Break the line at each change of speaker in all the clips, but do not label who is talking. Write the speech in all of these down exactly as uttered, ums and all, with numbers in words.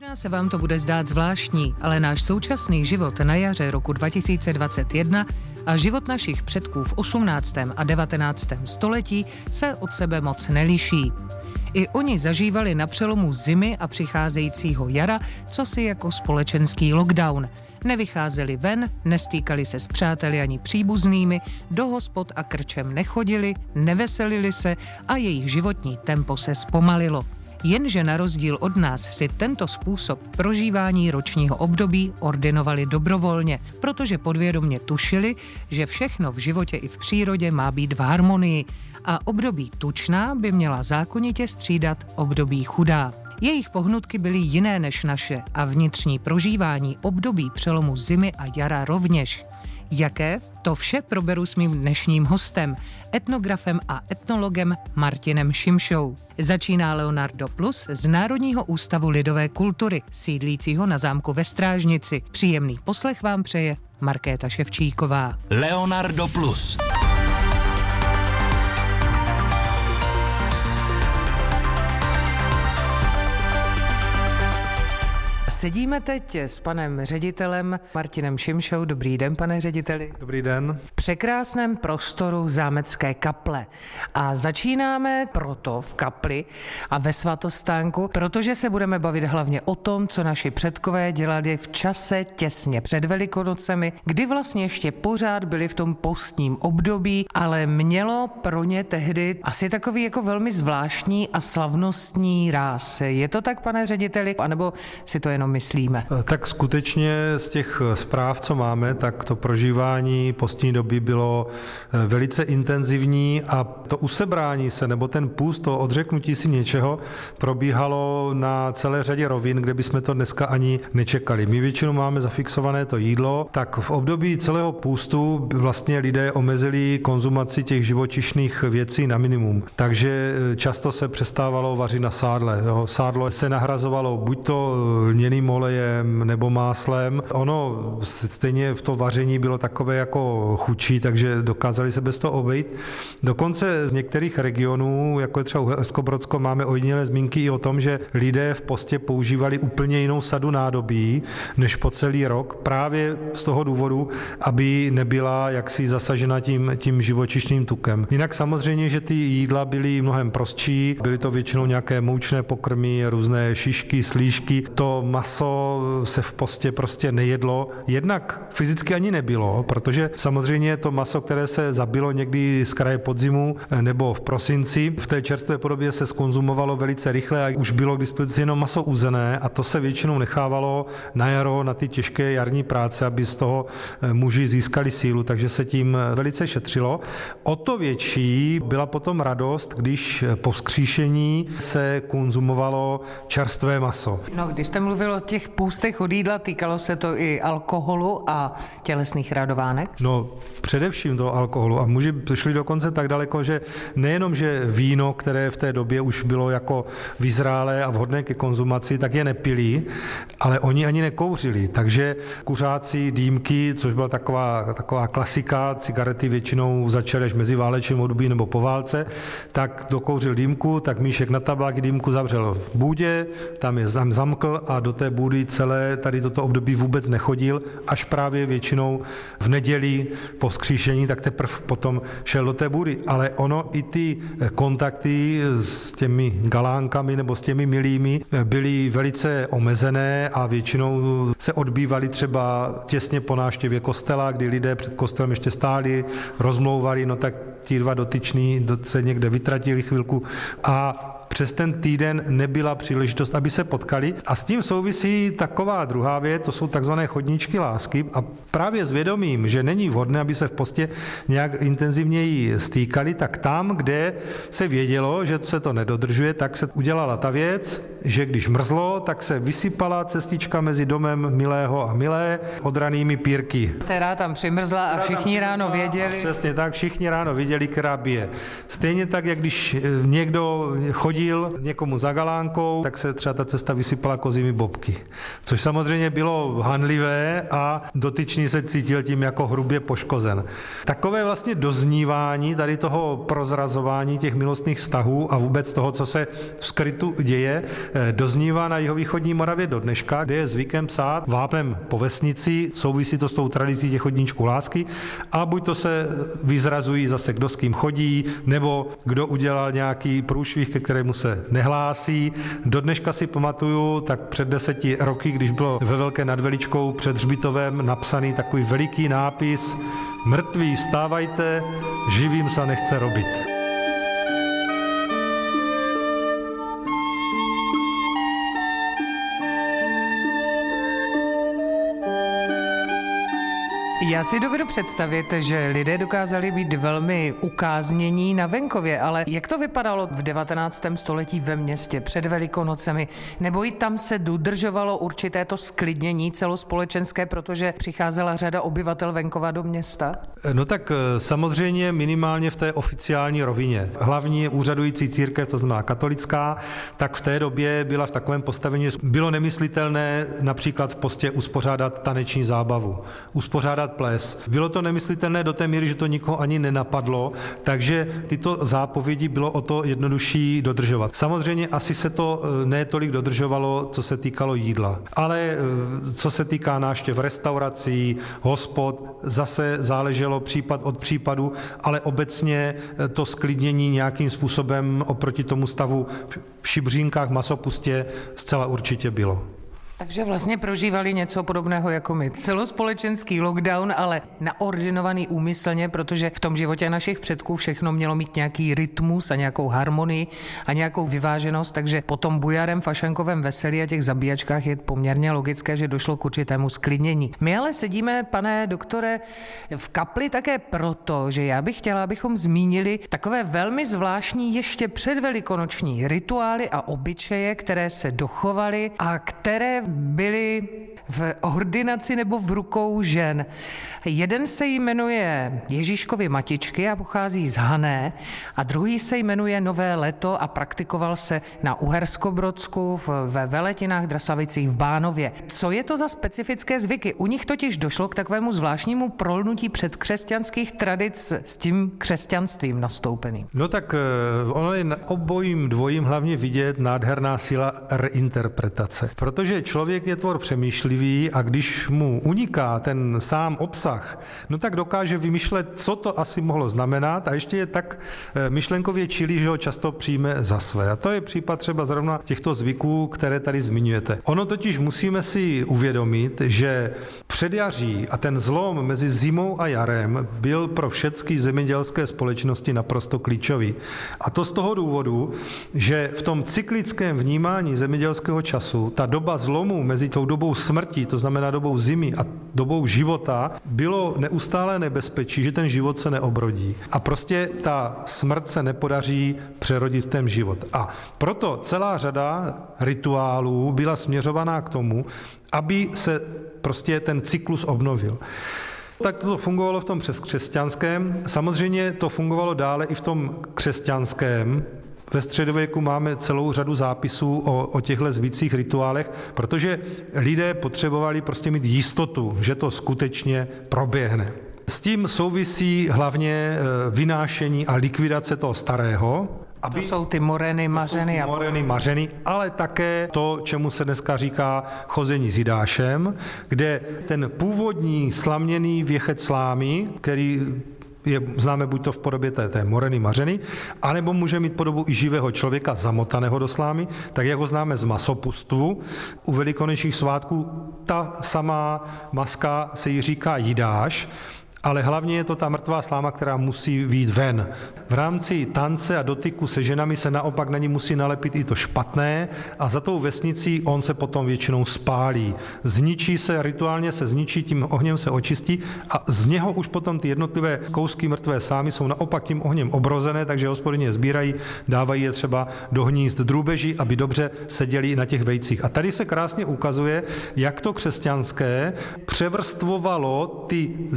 Možná se vám to bude zdát zvláštní, ale náš současný život na jaře roku dva tisíce dvacet jedna a život našich předků v osmnáctém a devatenáctém století se od sebe moc neliší. I oni zažívali na přelomu zimy a přicházejícího jara cosi jako společenský lockdown. Nevycházeli ven, nestýkali se s přáteli ani příbuznými, do hospod a krčem nechodili, neveselili se a jejich životní tempo se zpomalilo. Jenže na rozdíl od nás si tento způsob prožívání ročního období ordinovali dobrovolně, protože podvědomě tušili, že všechno v životě i v přírodě má být v harmonii a období tučná by měla zákonitě střídat období chudá. Jejich pohnutky byly jiné než naše a vnitřní prožívání období přelomu zimy a jara rovněž. Jaké? To vše proberu s mým dnešním hostem, etnografem a etnologem Martinem Šimšou. Začíná Leonardo Plus z Národního ústavu lidové kultury, sídlícího na zámku ve Strážnici. Příjemný poslech vám přeje Markéta Ševčíková.
Leonardo Plus.
Sedíme teď s panem ředitelem Martinem Šimšou. Dobrý den, pane řediteli.
Dobrý den.
V překrásném prostoru zámecké kaple. A začínáme proto v kapli a ve svatostánku, protože se budeme bavit hlavně o tom, co naši předkové dělali v čase těsně před Velikonocemi, kdy vlastně ještě pořád byli v tom postním období, ale mělo pro ně tehdy asi takový jako velmi zvláštní a slavnostní ráz. Je to tak, pane řediteli, anebo si to jenom myslíme?
Tak skutečně z těch zpráv, co máme, tak to prožívání postní doby bylo velice intenzivní a to usebrání se, nebo ten půst, to odřeknutí si něčeho probíhalo na celé řadě rovin, kde bychom to dneska ani nečekali. My většinou máme zafixované to jídlo, tak v období celého půstu vlastně lidé omezili konzumaci těch živočišných věcí na minimum. Takže často se přestávalo vařit na sádle. Jo. Sádlo se nahrazovalo buď to lněným olejem nebo máslem. Ono stejně v to vaření bylo takové jako chučí, takže dokázali se bez toho obejít. Dokonce z některých regionů, jako je třeba Uhersko-Brodsko, máme ojedinělé zmínky i o tom, že lidé v postě používali úplně jinou sadu nádobí než po celý rok, právě z toho důvodu, aby nebyla jaksi zasažena tím, tím živočišným tukem. Jinak samozřejmě, že ty jídla byly mnohem prostší, byly to většinou nějaké moučné pokrmy, různé šišky, slížky, to maso se v postě prostě nejedlo, jednak fyzicky ani nebylo, protože samozřejmě to maso, které se zabilo někdy z kraje podzimu nebo v prosinci, v té čerstvé podobě se skonzumovalo velice rychle a už bylo k dispozici jenom maso uzené a to se většinou nechávalo na jaro, na ty těžké jarní práce, aby z toho muži získali sílu, takže se tím velice šetřilo. O to větší byla potom radost, když po vzkříšení se konzumovalo čerstvé maso.
No, když jste mluvil o těch půstech od jídla, týkalo se to i alkoholu a tělesných radovánek?
No, především toho alkoholu. A muži šli dokonce tak daleko, že nejenom, že víno, které v té době už bylo jako vyzrálé a vhodné ke konzumaci, tak je nepili, ale oni ani nekouřili. Takže kuřáci, dýmky, což byla taková, taková klasika, cigarety většinou začaly až mezi válečným období nebo po válce, tak dokouřil dýmku, tak míšek na tabák dýmku zavřel v bůdě, tam je zam zamkl a do té bůdy celé tady toto období vůbec nechodil, až právě většinou v neděli po vzkříšení, tak teprve potom šel do té bůdy. Ale ono i ty kontakty s těmi galánkami nebo s těmi milými byly velice omezené a většinou se odbývaly třeba těsně po návštěvě kostela, kdy lidé před kostelem ještě stáli, rozmlouvali, no tak ti dva dotyční se někde vytratili chvilku a přes ten týden nebyla příležitost, aby se potkali. A s tím souvisí taková druhá věc, to jsou takzvané chodníčky lásky a právě s vědomím, že není vhodné, aby se v postě nějak intenzivněji stýkali, tak tam, kde se vědělo, že se to nedodržuje, tak se udělala ta věc, že když mrzlo, tak se vysypala cestička mezi domem milého a milé odranými pírky.
Která tam přimrzla a všichni ráno věděli.
Přesně tak, všichni ráno věděli, která bije. Stejně tak, jak když někdo chodí narodil někomu za galánkou, tak se třeba ta cesta vysypala kozími bobky. Což samozřejmě bylo hanlivé a dotyčný se cítil tím jako hrubě poškozen. Takové vlastně doznívání tady toho prozrazování těch milostných vztahů a vůbec toho, co se v skrytu děje, doznívá na jihovýchodní Moravě do dneška, kde je zvykem psát vápnem po vesnici, souvisí to s tou tradicí těch chodníčků lásky, a buď to se vyzrazují zase, kdo s kým chodí, nebo kdo udělal nějaký průšvih, ke kterému se nehlásí. Do dneška si pamatuju, tak před deseti roky, když bylo ve Velké nad Veličkou před hřbitovem napsaný takový veliký nápis: mrtví vstávajte, živým se nechce robit.
Já si dovedu představit, že lidé dokázali být velmi ukáznění na venkově, ale jak to vypadalo v devatenáctém století ve městě před Velikonocemi? Nebo i tam se dodržovalo určité to sklidnění celospolečenské, protože přicházela řada obyvatel venkova do města?
No tak samozřejmě minimálně v té oficiální rovině. Hlavní úřadující církev, to znamená katolická, tak v té době byla v takovém postavení, že bylo nemyslitelné například v postě uspořádat taneční zábavu, uspořádat ples. Bylo to nemyslitelné do té míry, že to nikoho ani nenapadlo, takže tyto zápovědi bylo o to jednodušší dodržovat. Samozřejmě asi se to ne tolik dodržovalo, co se týkalo jídla. Ale co se týká návštěv restaurací, hospod, zase záleželo případ od případu, ale obecně to sklidnění nějakým způsobem oproti tomu stavu v Šibřínkách, Masopustě zcela určitě bylo.
Takže vlastně prožívali něco podobného jako my. Celospolečenský lockdown, ale naordinovaný úmyslně, protože v tom životě našich předků všechno mělo mít nějaký rytmus a nějakou harmonii a nějakou vyváženost, takže po tom bujarem fašankovém veselí a těch zabíjačkách je poměrně logické, že došlo k určitému sklidnění. My ale sedíme, pane doktore, v kapli také proto, že já bych chtěla, abychom zmínili takové velmi zvláštní ještě předvelikonoční rituály a obyčeje, které se dochovaly a které byli v ordinaci nebo v rukou žen. Jeden se jmenuje Ježíškovy matičky a pochází z Hané a druhý se jmenuje Nové leto a praktikoval se na Uherskobrodsku, ve Veletinách, Drasavicích, v Bánově. Co je to za specifické zvyky? U nich totiž došlo k takovému zvláštnímu prolnutí předkřesťanských tradic s tím křesťanstvím nastoupeným.
No tak ono je na obojím dvojím hlavně vidět nádherná síla reinterpretace, protože člověk je tvor přemýšlivý a když mu uniká ten sám obsah, no tak dokáže vymýšlet, co to asi mohlo znamenat a ještě je tak myšlenkově čilý, že ho často přijme za své. A to je případ třeba zrovna těchto zvyků, které tady zmiňujete. Ono totiž musíme si uvědomit, že předjaří a ten zlom mezi zimou a jarem byl pro všechny zemědělské společnosti naprosto klíčový. A to z toho důvodu, že v tom cyklickém vnímání zemědělského času ta doba zlomu mezi tou dobou smrti, to znamená dobou zimy a dobou života, bylo neustálé nebezpečí, že ten život se neobrodí. A prostě ta smrt se nepodaří přerodit v ten život. A proto celá řada rituálů byla směřovaná k tomu, aby se prostě ten cyklus obnovil. Tak to fungovalo v tom křesťanském. Samozřejmě to fungovalo dále i v tom křesťanském. Ve středověku máme celou řadu zápisů o, o těchto zvících rituálech, protože lidé potřebovali prostě mít jistotu, že to skutečně proběhne. S tím souvisí hlavně vynášení a likvidace toho starého.
Aby, to jsou ty moreny, mařeny.
A... Moreny, mařeny, ale také to, čemu se dneska říká chození s Jidášem, kde ten původní slaměný věchec slámy, který je známe buď to v podobě té, té moreny mařeny, anebo může mít podobu i živého člověka zamotaného do slámy, tak jak ho známe z masopustu. U velikonočních svátků ta samá maska se jí říká Jidáš, ale hlavně je to ta mrtvá sláma, která musí vyjít ven. V rámci tance a dotyku se ženami se naopak na ní musí nalepit i to špatné a za tou vesnicí on se potom většinou spálí. Zničí se, rituálně se zničí, tím ohněm se očistí a z něho už potom ty jednotlivé kousky mrtvé slámy jsou naopak tím ohněm obrozené, takže hospodyně je sbírají, dávají je třeba do hnízd drůbeží, aby dobře seděli na těch vejcích. A tady se krásně ukazuje, jak to křesťanské převrstvovalo ty zemědělské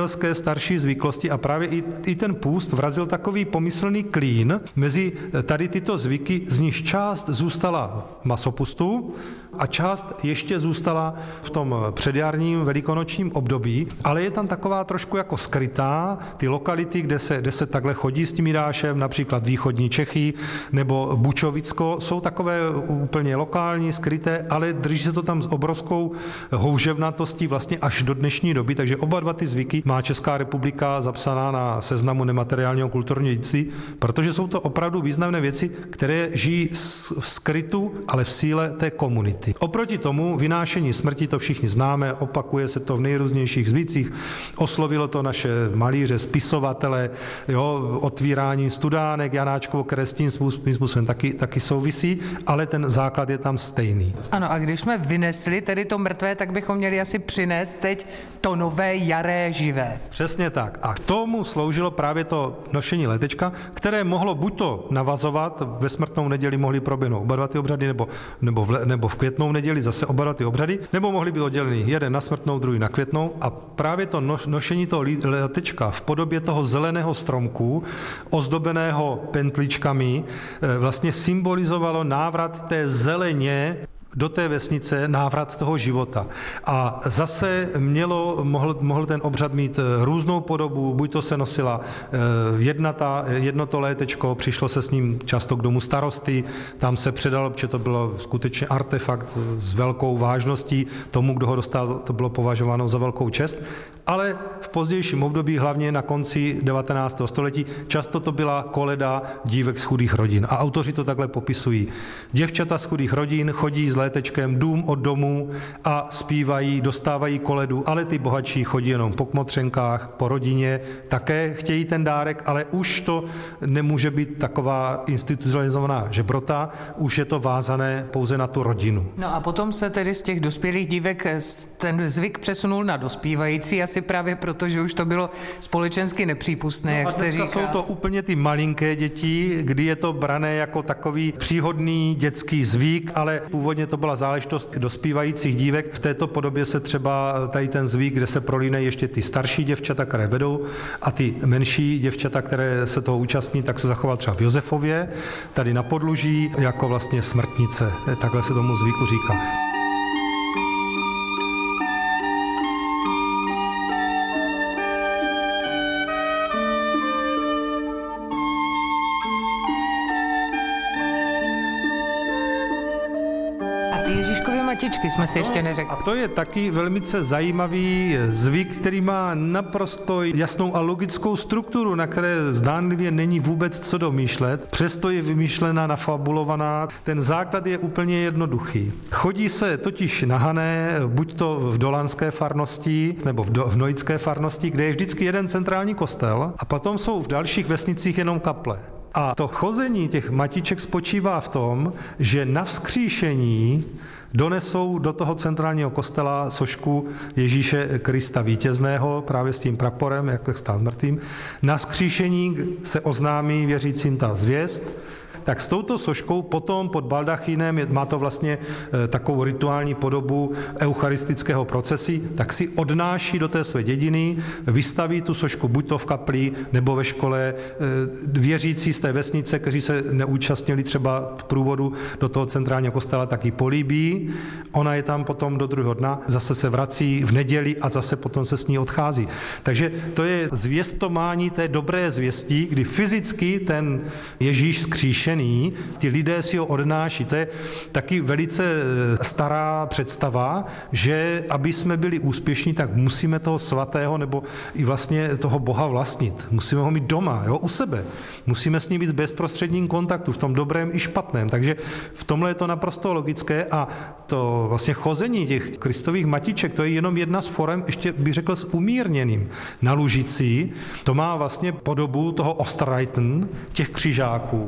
zemědělské starší zvyklosti a právě i, i ten půst vrazil takový pomyslný klín mezi tady tyto zvyky, z nich část zůstala masopustu a část ještě zůstala v tom předjarním velikonočním období, ale je tam taková trošku jako skrytá, ty lokality, kde se, kde se takhle chodí s tím Jidášem, například východní Čechy nebo Bučovicko, jsou takové úplně lokální, skryté, ale drží se to tam s obrovskou houževnatostí vlastně až do dnešní doby, takže oba dva ty zvyky má Česká republika zapsaná na seznamu nemateriálního kulturního dědictví, protože jsou to opravdu významné věci, které žijí v skrytu, ale v síle té komunity. Oproti tomu vynášení smrti, to všichni známe, opakuje se to v nejrůznějších zvycích, oslovilo to naše malíře, spisovatele, jo, otvírání studánek, Janáčkovo kresťním způsobem taky, taky souvisí, ale ten základ je tam stejný.
Ano, a když jsme vynesli tedy to mrtvé, tak bychom měli asi přinést teď to nové jaré živé.
Přesně tak. A k tomu sloužilo právě to nošení létečka, které mohlo buď to navazovat, ve smrtnou neděli mohly proběhnout oba dva ty obřady, nebo, nebo, v, nebo v květnou neděli zase oba dva ty obřady, nebo mohly být oddělený jeden na smrtnou, druhý na květnou a právě to nošení toho létečka v podobě toho zeleného stromku, ozdobeného pentličkami, vlastně symbolizovalo návrat té zeleně do té vesnice, návrat toho života. A zase mělo, mohl, mohl ten obřad mít různou podobu, buď to se nosila jedna ta, jedno to létečko, přišlo se s ním často k domu starosty, tam se předalo, protože to bylo skutečně artefakt s velkou vážností, tomu, kdo ho dostal, to bylo považováno za velkou čest, ale v pozdějším období, hlavně na konci devatenáctého století, často to byla koleda dívek z chudých rodin. A autoři to takhle popisují. Děvčata z chudých rodin chodí s létečkem dům od domu a zpívají, dostávají koledu, ale ty bohatší chodí jenom po kmotřenkách, po rodině, také chtějí ten dárek, ale už to nemůže být taková institucionalizovaná žebrota, už je to vázané pouze na tu rodinu.
No a potom se tedy z těch dospělých dívek ten zvyk přesunul na dospívající, asi právě proto, že už to bylo společensky nepřípustné, no jak jste říkal.
Jsou to úplně ty malinké děti, kdy je to brané jako takový příhodný dětský zvyk, ale původně to byla záležitost dospívajících dívek. V této podobě se třeba tady ten zvyk, kde se prolínají ještě ty starší děvčata, které vedou, a ty menší děvčata, které se toho účastní, tak se zachoval třeba v Josefově, tady na Podluží, jako vlastně smrtnice. Takhle se tomu zvyku říká.
Matičky jsme si ještě neřekli.
A to je taky velmice zajímavý zvyk, který má naprosto jasnou a logickou strukturu, na které zdánlivě není vůbec co domýšlet. Přesto je vymýšlená, nafabulovaná. Ten základ je úplně jednoduchý. Chodí se totiž na hané, buď to v dolanské farnosti, nebo v, do, v nojitské farnosti, kde je vždycky jeden centrální kostel a potom jsou v dalších vesnicích jenom kaple. A to chození těch matiček spočívá v tom, že na vzkříšení donesou do toho centrálního kostela sošku Ježíše Krista vítězného, právě s tím praporem, jak stál mrtvým. Na vzkříšení se oznámí věřícím ta zvěst, tak s touto soškou potom pod baldachínem, má to vlastně takovou rituální podobu eucharistického procesí, tak si odnáší do té své dědiny, vystaví tu sošku buď to v kapli, nebo ve škole. Věřící z té vesnice, kteří se neúčastnili třeba průvodu do toho centrálního kostela, tak ji políbí. Ona je tam potom do druhého dna, zase se vrací v neděli a zase potom se s ní odchází. Takže to je zvěstování té dobré zvěstí, kdy fyzicky ten Ježíš zkříšený, ti lidé si ho odnáší. To je taky velice stará představa, že aby jsme byli úspěšní, tak musíme toho svatého nebo i vlastně toho Boha vlastnit. Musíme ho mít doma, jo, u sebe. Musíme s ním být v bezprostředním kontaktu, v tom dobrém i špatném. Takže v tomhle je to naprosto logické a to vlastně chození těch kristových matiček, to je jenom jedna z forem, ještě bych řekl s umírněným. Na Lužici to má vlastně podobu toho Osterreiten, těch křižáků.
Myslíte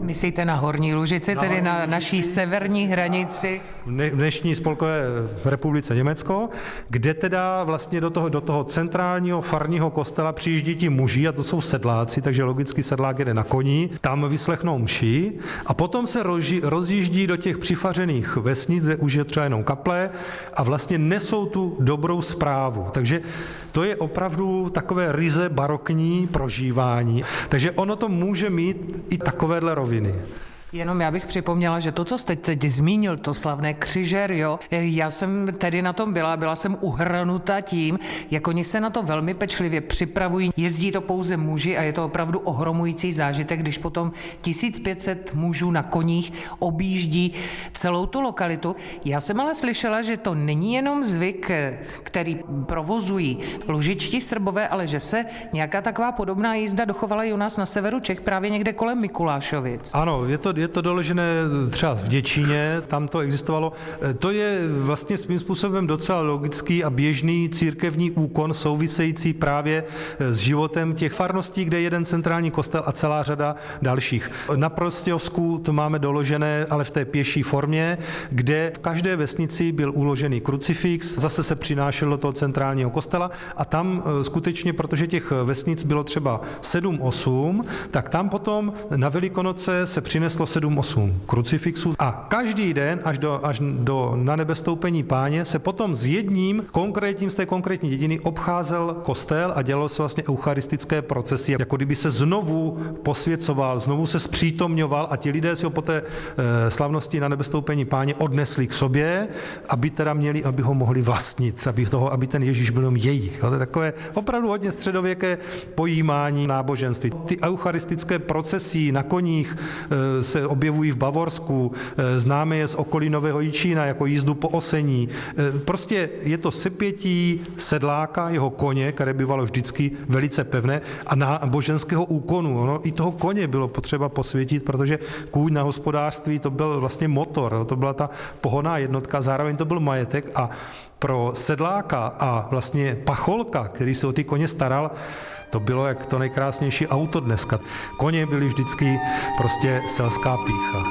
na Horní Lužici, na tedy na naší severní hranici.
V dnešní spolkové republice Německo, kde teda vlastně do toho, do toho centrálního farního kostela přijíždí ti muži, a to jsou sedláci, takže logicky sedlák jede na koni, tam vyslechnou mši a potom se roži, rozjíždí do těch přifařených vesnic, kde už je třeba jenom kaple a vlastně nesou tu dobrou zprávu. Takže to je opravdu takové ryze barokní prožívání. Takže ono to může mít i takovéhle roviny.
Jenom já bych připomněla, že to, co jste teď zmínil, to slavné křižerio, já jsem tedy na tom byla, byla jsem uhrnuta tím, jak oni se na to velmi pečlivě připravují. Jezdí to pouze muži a je to opravdu ohromující zážitek, když potom tisíc pět set mužů na koních objíždí celou tu lokalitu. Já jsem ale slyšela, že to není jenom zvyk, který provozují lužičtí Srbové, ale že se nějaká taková podobná jízda dochovala i u nás na severu Čech, právě někde kolem Mikulášovic.
Ano, je to Je to doložené třeba v Děčíně, tam to existovalo. To je vlastně svým způsobem docela logický a běžný církevní úkon související právě s životem těch farností, kde je jeden centrální kostel a celá řada dalších. Na Prostějovsku to máme doložené, ale v té pěší formě, kde v každé vesnici byl uložený krucifix, zase se přinášel do toho centrálního kostela a tam skutečně, protože těch vesnic bylo třeba sedm osm, tak tam potom na Velikonoce se přineslo sedm osm krucifixů a každý den až do, až do na nebestoupení Páně se potom s jedním konkrétním z té konkrétní dědiny obcházel kostel a dělalo se vlastně eucharistické procesy, jako kdyby se znovu posvěcoval, znovu se zpřítomňoval a ti lidé si ho po té e, slavnosti na nebestoupení Páně odnesli k sobě, aby teda měli, aby ho mohli vlastnit, aby, toho, aby ten Ježíš byl jejich. To je takové opravdu hodně středověké pojímání náboženství. Ty eucharistické procesy na koních e, se objevují v Bavorsku, známe je z okolí Nového Jičína jako jízdu po Osení. Prostě je to sepětí sedláka, jeho koně, které bývalo vždycky velice pevné a na boženského úkonu. No, i toho koně bylo potřeba posvětit, protože kůň na hospodářství to byl vlastně motor, to byla ta pohonná jednotka, zároveň to byl majetek a pro sedláka a vlastně pacholka, který se o ty koně staral, to bylo jak to nejkrásnější auto dneska. Koně byly vždycky prostě selská pýcha.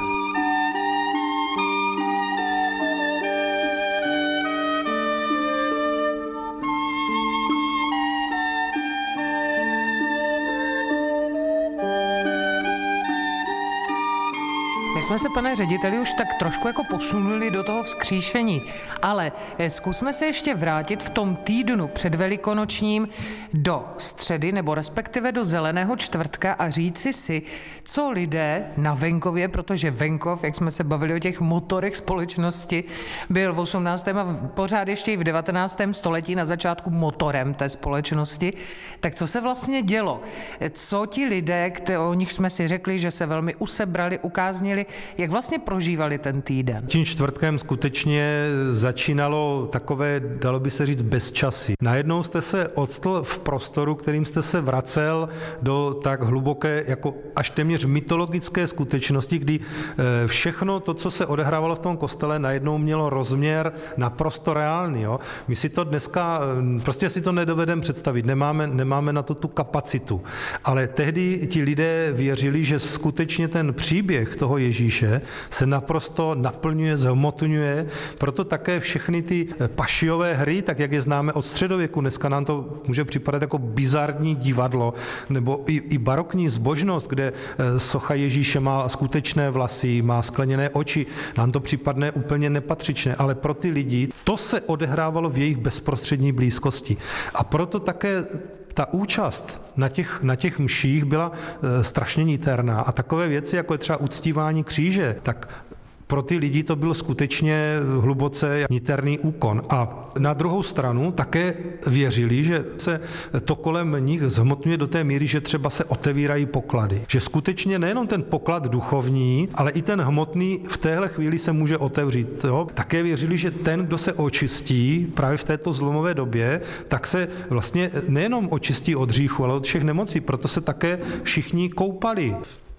My jsme se, pane řediteli, už tak trošku jako posunuli do toho vzkříšení, ale zkusme se ještě vrátit v tom týdnu před velikonočním do středy, nebo respektive do zeleného čtvrtka a říci si, co lidé na venkově, protože venkov, jak jsme se bavili o těch motorech společnosti, byl v osmnáctém a pořád ještě i v devatenáctém století na začátku motorem té společnosti, tak co se vlastně dělo? Co ti lidé, o nich jsme si řekli, že se velmi usebrali, ukáznili, jak vlastně prožívali ten týden?
Tím čtvrtkem skutečně začínalo takové, dalo by se říct, bezčasí. Najednou jste se odstl v prostoru, kterým jste se vracel do tak hluboké, jako až téměř mytologické skutečnosti, kdy všechno to, co se odehrávalo v tom kostele, najednou mělo rozměr naprosto reálný. Jo? My si to dneska, prostě si to nedovedeme představit, nemáme, nemáme na to tu kapacitu. Ale tehdy ti lidé věřili, že skutečně ten příběh toho Ježíše se naprosto naplňuje, zhmotňuje, proto také všechny ty pašiové hry, tak jak je známe od středověku, dneska nám to může připadat jako bizarní divadlo, nebo i, i barokní zbožnost, kde socha Ježíše má skutečné vlasy, má skleněné oči, nám to připadne úplně nepatřičné, ale pro ty lidi to se odehrávalo v jejich bezprostřední blízkosti. A proto také ta účast na těch, na těch mších byla e, strašně niterná a takové věci, jako je třeba uctívání kříže, tak pro ty lidi to byl skutečně hluboce niterný úkon. A na druhou stranu také věřili, že se to kolem nich zhmotňuje do té míry, že třeba se otevírají poklady. Že skutečně nejenom ten poklad duchovní, ale i ten hmotný v téhle chvíli se může otevřít. Jo? Také věřili, že ten, kdo se očistí právě v této zlomové době, tak se vlastně nejenom očistí od hříchu, ale od všech nemocí. Proto se také všichni koupali.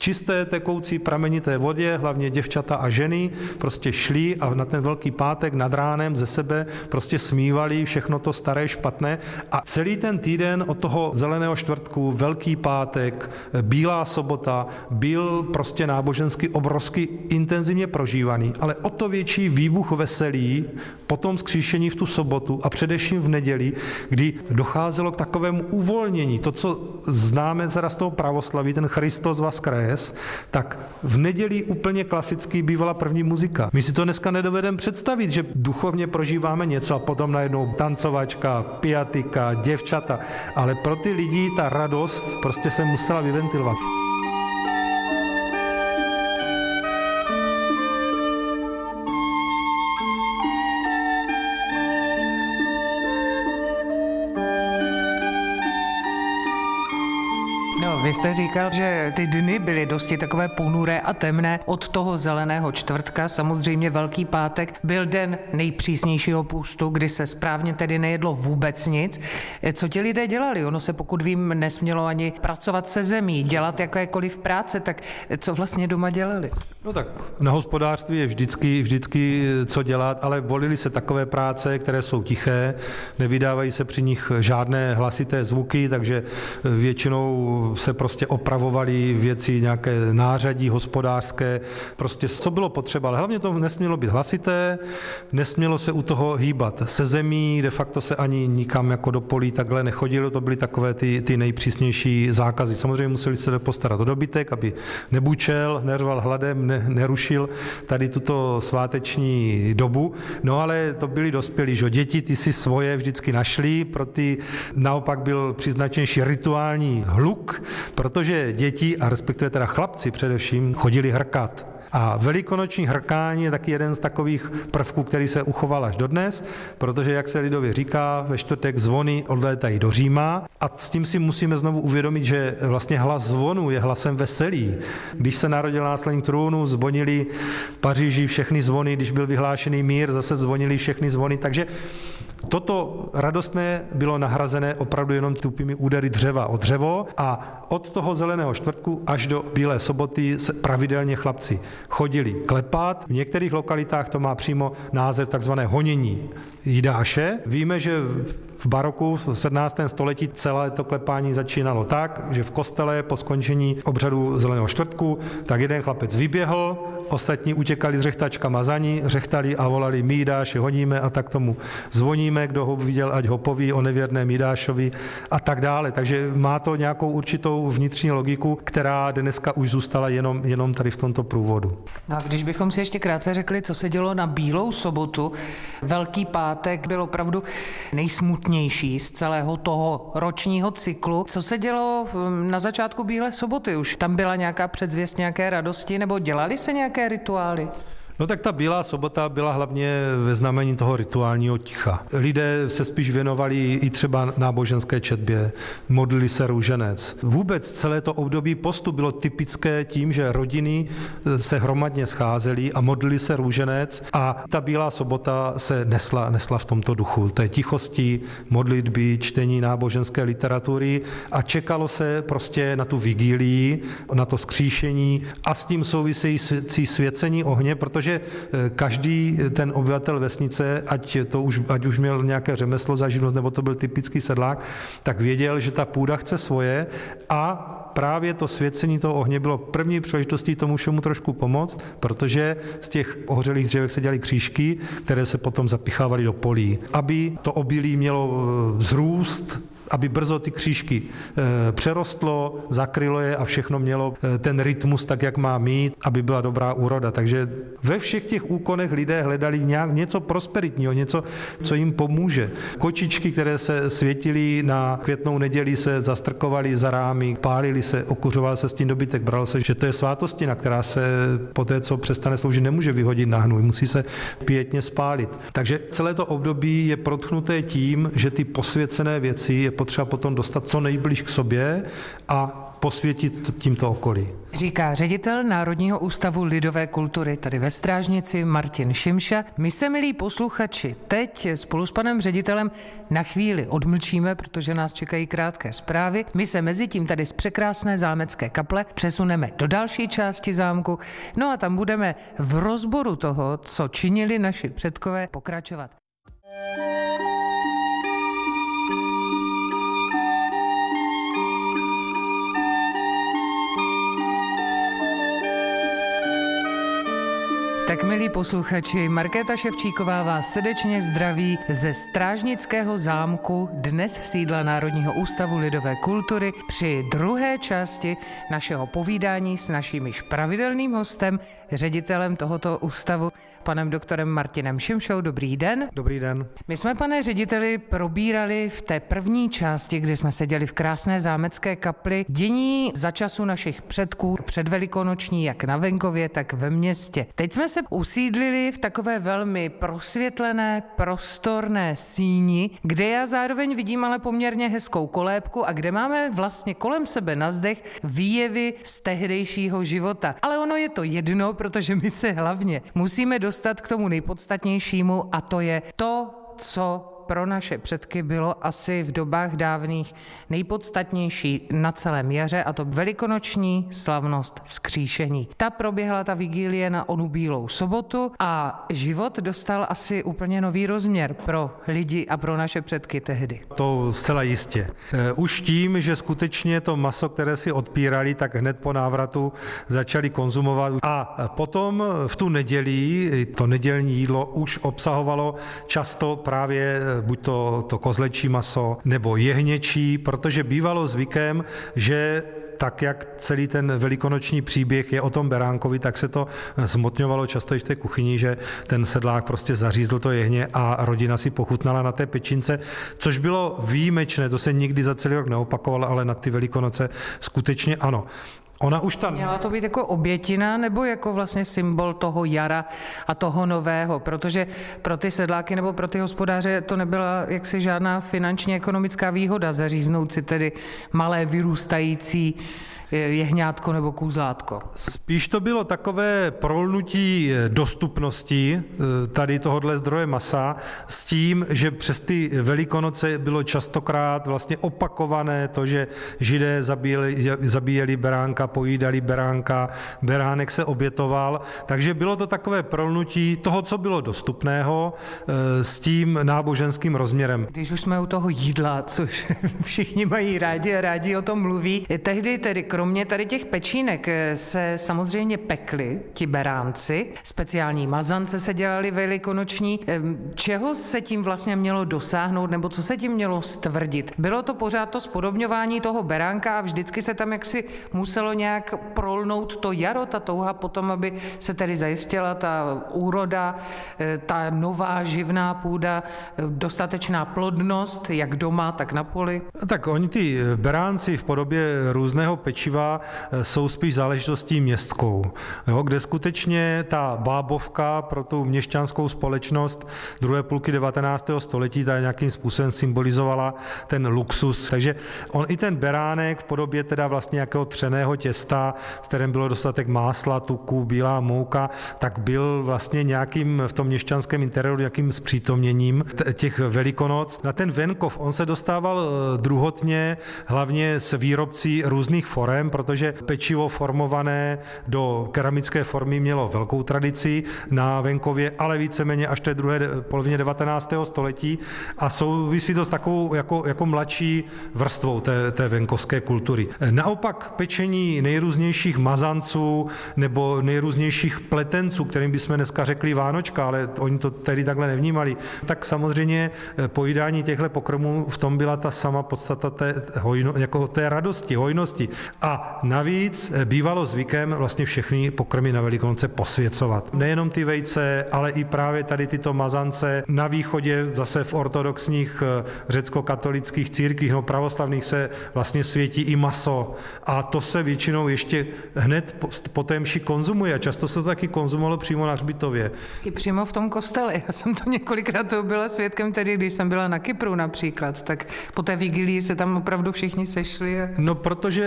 čisté tekoucí pramenité vodě, hlavně děvčata a ženy, prostě šli a na ten Velký pátek nad ránem ze sebe prostě smívali všechno to staré, špatné a celý ten týden od toho zeleného čtvrtku, Velký pátek, Bílá sobota byl prostě nábožensky obrovsky intenzivně prožívaný, ale o to větší výbuch veselí po tom vzkříšení v tu sobotu a především v neděli, kdy docházelo k takovému uvolnění. To, co známe teda z toho pravoslaví, ten Christos Voskres, tak v neděli úplně klasicky bývala první muzika. My si to dneska nedovedeme představit, že duchovně prožíváme něco a potom najednou tancovačka, piatika, děvčata, ale pro ty lidi ta radost prostě se musela vyventilovat.
No, vy jste říkal, že ty dny byly dosti takové ponuré a temné. Od toho zeleného čtvrtka, samozřejmě Velký pátek, byl den nejpřísnějšího půstu, kdy se správně tedy nejedlo vůbec nic. Co ti lidé dělali? Ono se, pokud vím, nesmělo ani pracovat se zemí, dělat jakékoliv práce, tak co vlastně doma dělali?
No tak na hospodářství je vždycky, vždycky co dělat, ale volili se takové práce, které jsou tiché, nevydávají se při nich žádné hlasité zvuky, takže většinou se prostě opravovaly věci, nějaké nářadí hospodářské, prostě co bylo potřeba, ale hlavně to nesmělo být hlasité, nesmělo se u toho hýbat se zemí, de facto se ani nikam jako do polí takhle nechodilo, to byly takové ty, ty nejpřísnější zákazy. Samozřejmě museli se postarat o dobytek, aby nebučel, neřval hladem, ne, nerušil tady tuto sváteční dobu, no ale to byli dospělí, že děti, ty si svoje vždycky našli, pro ty naopak byl příznačnější rituální hluk, protože děti, a respektive teda chlapci především, chodili hrkat. A velikonoční hrkání je taky jeden z takových prvků, který se uchoval až dodnes, protože, jak se lidově říká, ve čtvrtek zvony odlétají do Říma a s tím si musíme znovu uvědomit, že vlastně hlas zvonu je hlasem veselí. Když se narodil následník trůnu, zvonili v Paříži všechny zvony, když byl vyhlášený mír, zase zvonili všechny zvony, takže toto radostné bylo nahrazené opravdu jenom tupými údery dřeva o dřevo a od toho zeleného čtvrtku až do Bílé soboty se pravidelně chlapci chodili klepat. V některých lokalitách to má přímo název takzvané honění Jidáše. Víme, že v baroku v sedmnáctém století celé to klepání začínalo tak, že v kostele po skončení obřadu zeleného čtvrtku tak jeden chlapec vyběhl, ostatní utěkali s řechtačkama za ní, řechtali a volali my Jidáše honíme a tak tomu zvoníme, kdo ho viděl, ať ho poví o nevěrném Jidášovi a tak dále. Takže má to nějakou určitou vnitřní logiku, která dneska už zůstala jenom, jenom tady v tomto průvodu.
No a když bychom si ještě krátce řekli, co se dělo na Bílou sobotu, Velký pátek byl opravdu nejsmutnější z celého toho ročního cyklu. Co se dělo na začátku Bílé soboty? Už tam byla nějaká předzvěst nějaké radosti nebo dělali se nějaké rituály?
No tak ta Bílá sobota byla hlavně ve znamení toho rituálního ticha. Lidé se spíš věnovali i třeba náboženské četbě, modlili se růženec. Vůbec celé to období postu bylo typické tím, že rodiny se hromadně scházely a modlili se růženec a ta Bílá sobota se nesla, nesla v tomto duchu. Té tichosti, modlitby, čtení náboženské literatury a čekalo se prostě na tu vigílii, na to vzkříšení a s tím související svěcení ohně, protože každý ten obyvatel vesnice, ať, to už, ať už měl nějaké řemeslo za živnost, nebo to byl typický sedlák, tak věděl, že ta půda chce svoje a právě to svěcení toho ohně bylo první příležitostí tomu všemu trošku pomoct, protože z těch ohořelých dřevek se dělaly křížky, které se potom zapichávaly do polí. Aby to obilí mělo vzrůst, aby brzo ty křížky e, přerostlo, zakrylo je a všechno mělo e, ten rytmus tak, jak má mít, aby byla dobrá úroda. Takže ve všech těch úkonech lidé hledali nějak, něco prosperitního, něco, co jim pomůže. Kočičky, které se světily na květnou neděli, se zastrkovaly za rámy, pálily se, okuřoval se s tím dobytek, bralo se, že to je svátostina, která se po té, co přestane sloužit, nemůže vyhodit na hnůj, musí se pětně spálit. Takže celé to období je protchnuté tím, že ty posvěcené věci je potřeba potom dostat co nejblíž k sobě a posvětit tímto okolí.
Říká ředitel Národního ústavu lidové kultury tady ve Strážnici Martin Šimša. My se, milí posluchači, teď spolu s panem ředitelem na chvíli odmlčíme, protože nás čekají krátké zprávy. My se mezi tím tady z překrásné zámecké kaple přesuneme do další části zámku, no a tam budeme v rozboru toho, co činili naši předkové, pokračovat. Tak, milí posluchači, Markéta Ševčíková vás srdečně zdraví ze Strážnického zámku, dnes sídla Národního ústavu lidové kultury, při druhé části našeho povídání s naším již pravidelným hostem, ředitelem tohoto ústavu, panem doktorem Martinem Šimšou. Dobrý den.
Dobrý den.
My jsme, pane řediteli, probírali v té první části, kdy jsme seděli v krásné zámecké kapli, dění za času našich předků, předvelikonoční, jak na venkově, tak ve městě. Teď jsme se usídlili v takové velmi prosvětlené, prostorné síni, kde já zároveň vidím ale poměrně hezkou kolébku a kde máme vlastně kolem sebe na zdech výjevy z tehdejšího života. Ale ono je to jedno, protože my se hlavně musíme dostat k tomu nejpodstatnějšímu, a to je to, co pro naše předky bylo asi v dobách dávných nejpodstatnější na celém jaře, a to velikonoční slavnost vzkříšení. Ta proběhla, ta vigílie, na onu bílou sobotu a život dostal asi úplně nový rozměr pro lidi a pro naše předky tehdy.
To zcela jistě. Už tím, že skutečně to maso, které si odpírali, tak hned po návratu začali konzumovat. A potom v tu neděli, to nedělní jídlo už obsahovalo často právě buď to, to kozlečí maso nebo jehněčí, protože bývalo zvykem, že tak, jak celý ten velikonoční příběh je o tom beránkovi, tak se to zmotňovalo často i v té kuchyni, že ten sedlák prostě zařízl to jehně a rodina si pochutnala na té pečince, což bylo výjimečné, to se nikdy za celý rok neopakovalo, ale na ty Velikonoce skutečně ano. Ona už tam...
Měla to být jako obětina nebo jako vlastně symbol toho jara a toho nového, protože pro ty sedláky nebo pro ty hospodáře to nebyla jaksi žádná finančně ekonomická výhoda zaříznout si tedy malé vyrůstající jehňátko nebo kůzlátko.
Spíš to bylo takové prolnutí dostupnosti tady tohohle zdroje masa s tím, že přes ty Velikonoce bylo častokrát vlastně opakované to, že Židé zabíjeli, zabíjeli beránka, pojídali beránka, beránek se obětoval, takže bylo to takové prolnutí toho, co bylo dostupného s tím náboženským rozměrem.
Když už jsme u toho jídla, což všichni mají rádi a rádi o tom mluví, tehdy tedy kromě tady těch pečínek se samozřejmě pekli ti beránci, speciální mazance se dělali velikonoční. Čeho se tím vlastně mělo dosáhnout, nebo co se tím mělo stvrdit? Bylo to pořád to spodobňování toho beránka a vždycky se tam jaksi muselo nějak prolnout to jaro, ta touha potom, aby se tedy zajistila ta úroda, ta nová živná půda, dostatečná plodnost, jak doma, tak na poli?
Tak oni ty beránci v podobě různého pečiva jsou spíš záležitostí městskou, jo, kde skutečně ta bábovka pro tu měšťanskou společnost druhé půlky devatenáctého století ta nějakým způsobem symbolizovala ten luxus. Takže on i ten beránek v podobě teda vlastně nějakého třeného těsta, v kterém bylo dostatek másla, tuku, bílá mouka, tak byl vlastně nějakým v tom měšťanském interiéru nějakým zpřítomněním těch Velikonoc. Na ten venkov on se dostával druhotně hlavně s výrobcí různých forem, protože pečivo formované do keramické formy mělo velkou tradici na venkově, ale víceméně až té druhé polovině devatenáctého století a souvisí to s takovou jako, jako mladší vrstvou té, té venkovské kultury. Naopak pečení nejrůznějších mazanců nebo nejrůznějších pletenců, kterým bychom dneska řekli vánočka, ale oni to tedy takhle nevnímali, tak samozřejmě pojídání těchto pokrmů v tom byla ta sama podstata té, hojno, jako té radosti, hojnosti. A navíc bývalo zvykem vlastně všechny pokrmy na Velikonoce posvěcovat. Nejenom ty vejce, ale i právě tady tyto mazance. Na východě zase v ortodoxních řecko-katolických církvích, no pravoslavných se vlastně světí i maso. A to se většinou ještě hned po té mši konzumuje. Často se to taky konzumovalo přímo na hřbitově.
I přímo v tom kostele. Já jsem to několikrát to byla svědkem tedy, když jsem byla na Kypru například, tak po té vigílii se tam opravdu všichni sešli. A...
No protože skutečně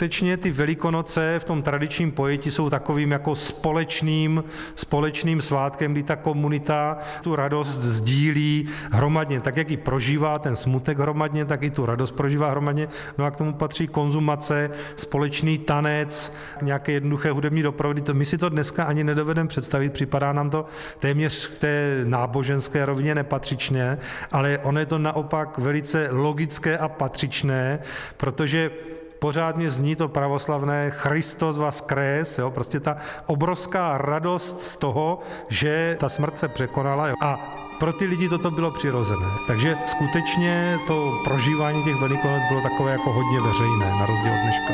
skutečně ty Velikonoce v tom tradičním pojetí jsou takovým jako společným, společným svátkem, kdy ta komunita tu radost sdílí hromadně, tak jak ji prožívá ten smutek hromadně, tak i tu radost prožívá hromadně. No a k tomu patří konzumace, společný tanec, nějaké jednoduché hudební doprovody. My si to dneska ani nedovedeme představit, připadá nám to téměř k té náboženské rovině nepatřičné, ale ono je to naopak velice logické a patřičné, protože pořád mě zní to pravoslavné Christos voskres, jo, prostě ta obrovská radost z toho, že ta smrt se překonala. Jo. A pro ty lidi toto bylo přirozené. Takže skutečně to prožívání těch Velikonoc bylo takové jako hodně veřejné, na rozdíl od dneška.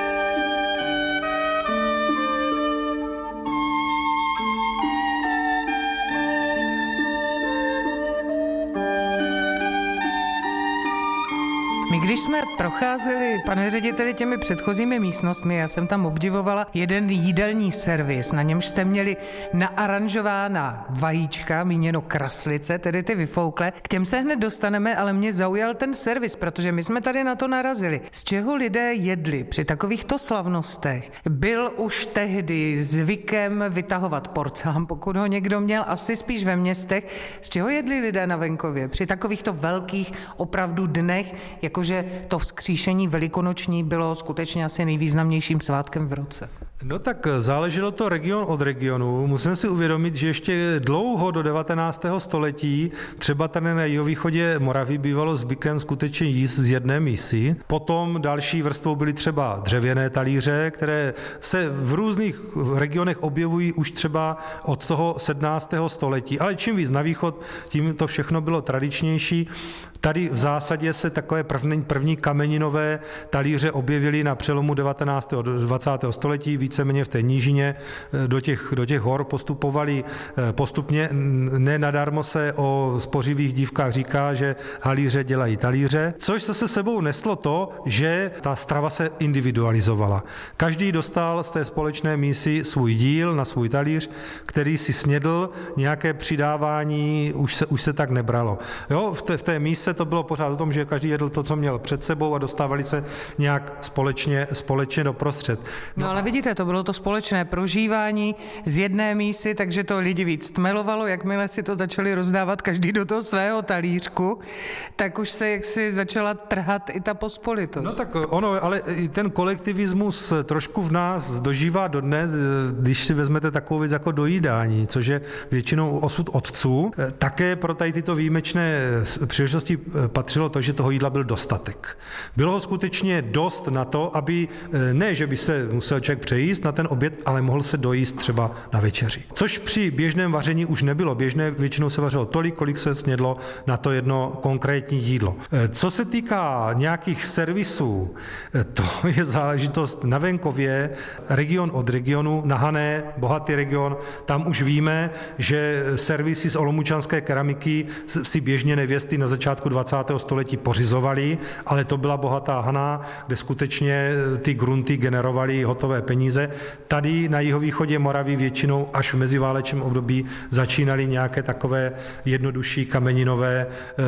My když jsme procházeli, pane řediteli, těmi předchozími místnostmi, já jsem tam obdivovala jeden jídelní servis, na němž jste měli naaranžována vajíčka, míněno kraslice, tedy ty vyfoukle. K těm se hned dostaneme, ale mě zaujal ten servis, protože my jsme tady na to narazili. Z čeho lidé jedli při takovýchto slavnostech? Byl už tehdy zvykem vytahovat porcelán, pokud ho někdo měl, asi spíš ve městech. Z čeho jedli lidé na venkově při takovýchto velkých opravdu dnech, jako že to vzkříšení velikonoční bylo skutečně asi nejvýznamnějším svátkem v roce?
No tak záleželo to region od regionu. Musíme si uvědomit, že ještě dlouho do devatenáctého století třeba tady na jihovýchodě Moravy bývalo zvykem skutečně jíst z jedné mísy. Potom další vrstvou byly třeba dřevěné talíře, které se v různých regionech objevují už třeba od toho sedmnáctého století. Ale čím víc na východ, tím to všechno bylo tradičnější. Tady v zásadě se takové první, první kameninové talíře objevily na přelomu devatenáctého a dvacátého století, víceméně v té nížině do těch, do těch hor postupovali postupně. Ne nadarmo se o spořivých dívkách říká, že halíře dělají talíře, což se sebou neslo to, že ta strava se individualizovala. Každý dostal z té společné mísy svůj díl na svůj talíř, který si snědl, nějaké přidávání už se, už se tak nebralo. Jo, v té, v té míse to bylo pořád o tom, že každý jedl to, co měl před sebou a dostávali se nějak společně, společně doprostřed.
No, no ale vidíte, to bylo to společné prožívání z jedné mísy, takže to lidi víc tmelovalo, jakmile si to začali rozdávat každý do toho svého talířku, tak už se jaksi začala trhat i ta pospolitost.
No tak ono, ale i ten kolektivismus trošku v nás dožívá dodnes, když si vezmete takovou věc jako dojídání, což je většinou osud otců. Také pro tady tyto výjimečné příležitosti patřilo to, že toho jídla byl dostatek. Bylo ho skutečně dost na to, aby ne, že by se musel člověk přejíst na ten oběd, ale mohl se dojíst třeba na večeři. Což při běžném vaření už nebylo běžné, většinou se vařilo tolik, kolik se snědlo na to jedno konkrétní jídlo. Co se týká nějakých servisů, to je záležitost na venkově, region od regionu, na Hané, bohatý region, tam už víme, že servisy z olomoučanské keramiky si běžně nevěsty na začátku dvacátého století pořizovali, ale to byla bohatá Hana, kde skutečně ty grunty generovaly hotové peníze. Tady na jihovýchodě Moravy většinou až v meziválečném období začínaly nějaké takové jednodušší kameninové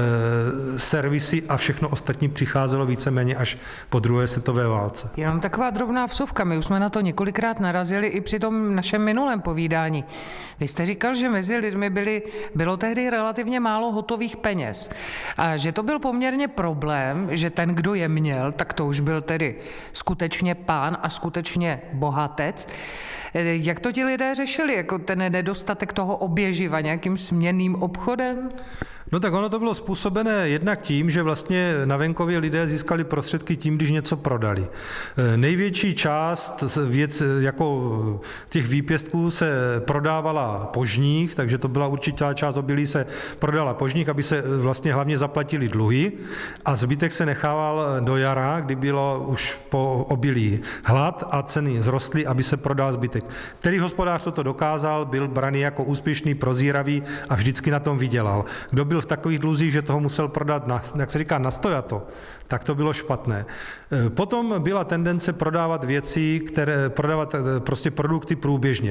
e, servisy a všechno ostatní přicházelo víceméně až po druhé světové válce.
Jenom taková drobná vsuvka, my už jsme na to několikrát narazili i při tom našem minulém povídání. Vy jste říkal, že mezi lidmi byly, bylo tehdy relativně málo hotových peněz a že to byl poměrně problém, že ten, kdo je měl, tak to už byl tedy skutečně pán a skutečně bohatec. Jak to ti lidé řešili, jako ten nedostatek toho oběživa nějakým směnným obchodem?
No tak ono to bylo způsobené jednak tím, že vlastně na venkově lidé získali prostředky tím, když něco prodali. Největší část věc, jako těch výpěstků se prodávala po žních, takže to byla určitá část obilí se prodala po žních, aby se vlastně hlavně zaplatili dluhy a zbytek se nechával do jara, kdy bylo už po obilí hlad a ceny zrostly, aby se prodal zbytek. Který hospodář toto dokázal, byl braný jako úspěšný, prozíravý a vždycky na tom vydělal. Kdo byl v takových dluzích, že toho musel prodat, na, jak se říká, nastojato, tak to bylo špatné. Potom byla tendence prodávat věci, které, prodávat prostě produkty průběžně.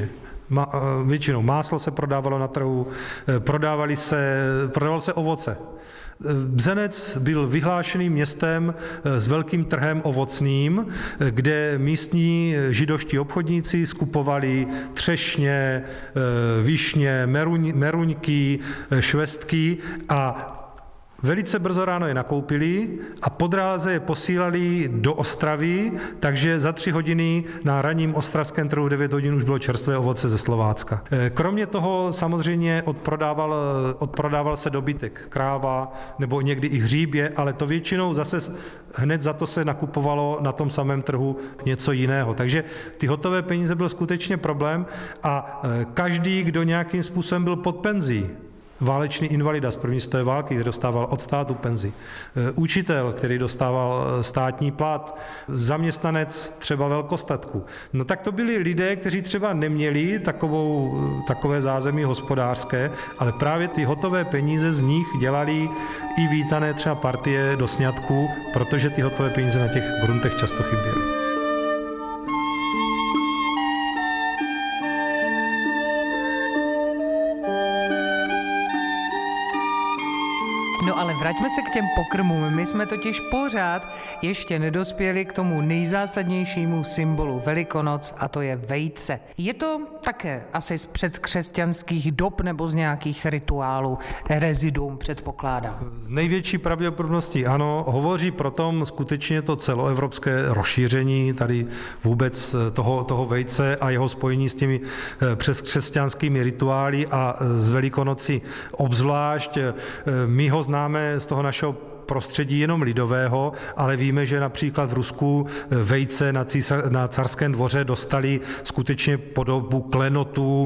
Ma, většinou máslo se prodávalo na trhu, prodávali se, prodávalo se ovoce. Bzenec byl vyhlášeným městem s velkým trhem ovocným, kde místní židovští obchodníci skupovali třešně, višně, meruň, meruňky, švestky a velice brzo ráno je nakoupili a po dráze je posílali do Ostravy, takže za tři hodiny na ranním ostravském trhu v devět hodin už bylo čerstvé ovoce ze Slovácka. Kromě toho samozřejmě odprodával, odprodával se dobytek, kráva nebo někdy i hříbě, ale to většinou zase hned za to se nakupovalo na tom samém trhu něco jiného. Takže ty hotové peníze byl skutečně problém a každý, kdo nějakým způsobem byl pod penzí, válečný invalida z první světové války, který dostával od státu penzi, učitel, který dostával státní plat, zaměstnanec třeba velkostatku. No tak to byli lidé, kteří třeba neměli takovou, takové zázemí hospodářské, ale právě ty hotové peníze z nich dělali i vítané třeba partie do sňatku, protože ty hotové peníze na těch gruntech často chyběly.
No ale vraťme se k těm pokrmům. My jsme totiž pořád ještě nedospěli k tomu nejzásadnějšímu symbolu Velikonoc a to je vejce. Je to také asi z předkřesťanských dob nebo z nějakých rituálů, reziduum předpokládám.
Z největší pravděpodobností ano, hovoří protom skutečně to celoevropské rozšíření tady vůbec toho, toho vejce a jeho spojení s těmi předkřesťanskými rituály a z Velikonoci obzvlášť. My ho známe z toho našeho prostředí jenom lidového, ale víme, že například v Rusku vejce na, císar, na carském dvoře dostali skutečně podobu klenotů,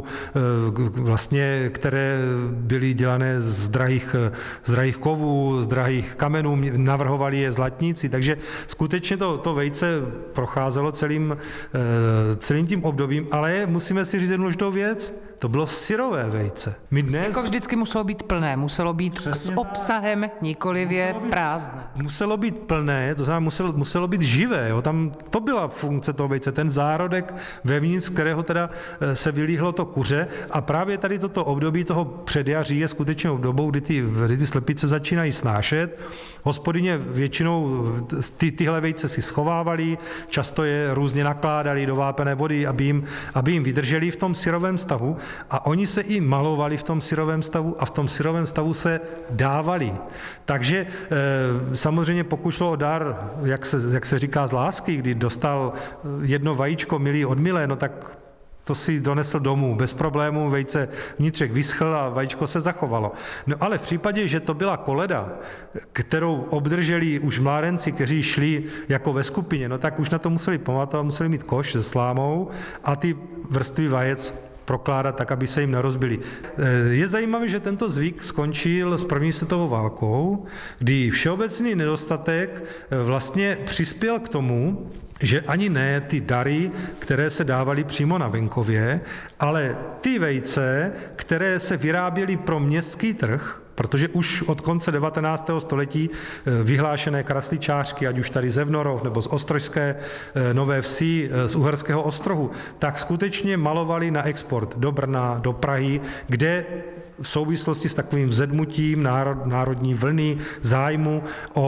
vlastně, které byly dělané z drahých, z drahých kovů, z drahých kamenů, navrhovali je zlatníci, takže skutečně to, to vejce procházelo celým, celým tím obdobím, ale musíme si říct jednu důležitou věc, to bylo syrové vejce. My dnes...
Jako vždycky muselo být plné, muselo být přesně s obsahem, tak, nikolivět prázdné.
Muselo být plné, to znamená muselo, muselo být živé, jo? Tam to byla funkce toho vejce, ten zárodek vevnitř, z kterého teda se vylíhlo to kuře a právě tady toto období toho předjaří je skutečně obdobou, kdy ty, kdy ty slepice začínají snášet. Hospodyně většinou ty, tyhle vejce si schovávali, často je různě nakládali do vápené vody, aby jim, aby jim vydrželi v tom syrovém stavu. A oni se i malovali v tom syrovém stavu a v tom syrovém stavu se dávali. Takže e, samozřejmě pokud šlo o dar, jak se, jak se říká z lásky, kdy dostal jedno vajíčko milý od milé, no tak to si donesl domů, bez problémů, vejce vnitřek vyschl a vajíčko se zachovalo. No ale v případě, že to byla koleda, kterou obdrželi už mládenci, kteří šli jako ve skupině, no tak už na to museli pamatovat, museli mít koš se slámou a ty vrstvy vajec prokládat tak, aby se jim nerozbili. Je zajímavé, že tento zvyk skončil s první světovou válkou, kdy všeobecný nedostatek vlastně přispěl k tomu, že ani ne ty dary, které se dávaly přímo na venkově, ale ty vejce, které se vyráběly pro městský trh, protože už od konce devatenáctého století vyhlášené krasličářky, ať už tady z Evnorov nebo z Ostrožské Nové Vsi, z Uherského Ostrohu, tak skutečně malovali na export do Brna, do Prahy, kde v souvislosti s takovým vzedmutím národ, národní vlny, zájmu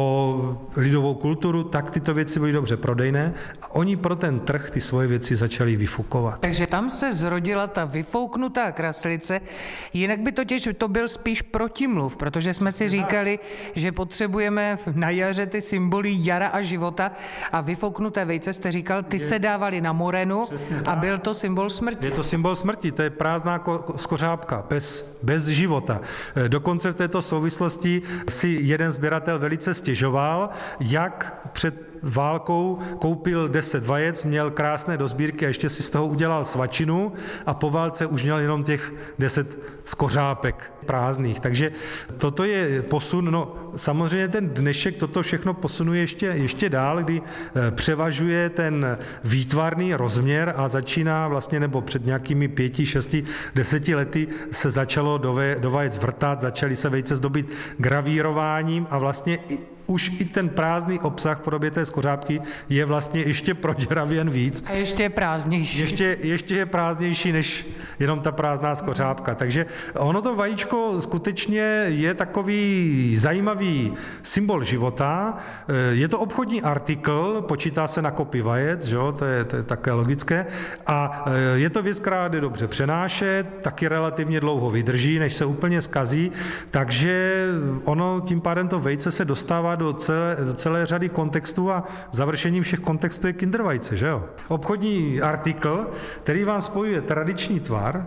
o lidovou kulturu, tak tyto věci byly dobře prodejné a oni pro ten trh ty svoje věci začali vyfukovat.
Takže tam se zrodila ta vyfouknutá kraslice, jinak by totiž to byl spíš protimluv, protože jsme si říkali, že potřebujeme na jaře ty symboly jara a života a vyfouknuté vejce jste říkal, ty je, se dávaly na morenu a byl to symbol smrti.
Je to symbol smrti, to je prázdná ko- skořápka, bez, bez života. Dokonce v této souvislosti si jeden sběratel velice stěžoval, jak před válkou koupil deset vajec, měl krásné dozbírky a ještě si z toho udělal svačinu a po válce už měl jenom těch deset skořápek prázdných. Takže toto je posun, no samozřejmě ten dnešek toto všechno posunuje ještě, ještě dál, kdy převažuje ten výtvarný rozměr a začíná vlastně, nebo před nějakými pěti, šesti, deseti lety se začalo do, ve, do vajec vrtat, začaly se vejce zdobit gravírováním a vlastně i už i ten prázdný obsah v podobě té skořápky je vlastně ještě proděravěn víc.
A ještě je prázdnější.
Ještě, ještě je prázdnější než jenom ta prázdná skořápka. Takže ono to vajíčko skutečně je takový zajímavý symbol života. Je to obchodní artikl, počítá se na kopy vajec, že? To, je, to je také logické. A je to věc, která jde dobře přenášet, taky relativně dlouho vydrží, než se úplně zkazí, takže ono tím pádem to vejce se dostává do celé, do celé řady kontextů a završením všech kontextů je kindervajce, že jo? Obchodní artikl, který vám spojuje tradiční tvar,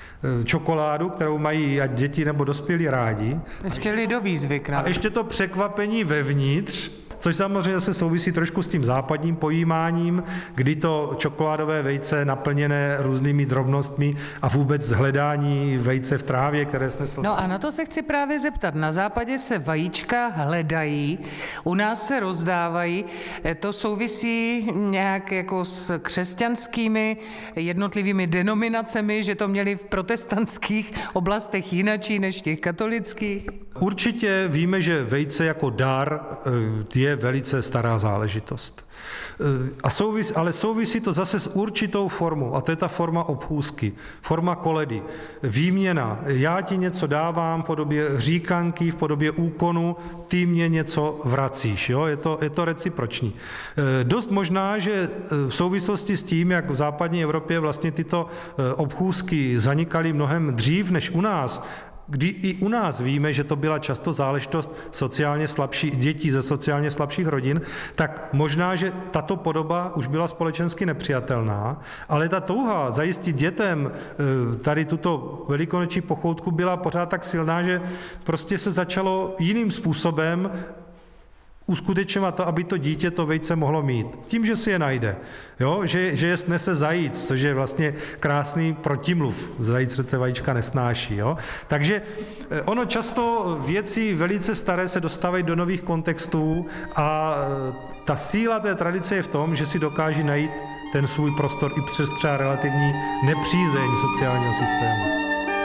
čokoládu, kterou mají ať děti nebo dospělí rádi.
Ještě lidový zvyk.
A ještě to překvapení vevnitř, což samozřejmě se souvisí trošku s tím západním pojímáním, kdy to čokoládové vejce naplněné různými drobnostmi a vůbec hledání vejce v trávě, které snesl.
No a na to se chci právě zeptat. Na západě se vajíčka hledají, u nás se rozdávají. To souvisí nějak jako s křesťanskými jednotlivými denominacemi, že to měli v protestantských oblastech jinačí než těch katolických?
Určitě víme, že vejce jako dar je velice stará záležitost. A souvis, ale souvisí to zase s určitou formou, a to je ta forma obchůzky, forma koledy, výměna. Já ti něco dávám v podobě říkanky, v podobě úkonu, ty mě něco vracíš. Jo? Je to, je to reciproční. Dost možná, že v souvislosti s tím, jak v západní Evropě vlastně tyto obchůzky zanikaly mnohem dřív než u nás, kdy i u nás víme, že to byla často záležitost sociálně slabší dětí ze sociálně slabších rodin, tak možná, že tato podoba už byla společensky nepřijatelná, ale ta touha zajistit dětem tady tuto velikonoční pochoutku byla pořád tak silná, že prostě se začalo jiným způsobem uskutečňovat to, aby to dítě to vejce mohlo mít. Tím, že si je najde. Jo? Že, že je snese zajíc, což je vlastně krásný protimluv. Zajíc přece vajíčka nesnáší. Jo? Takže ono často věci velice staré se dostávají do nových kontextů a ta síla té tradice je v tom, že si dokáží najít ten svůj prostor i přes třeba relativní nepřízeň sociálního systému.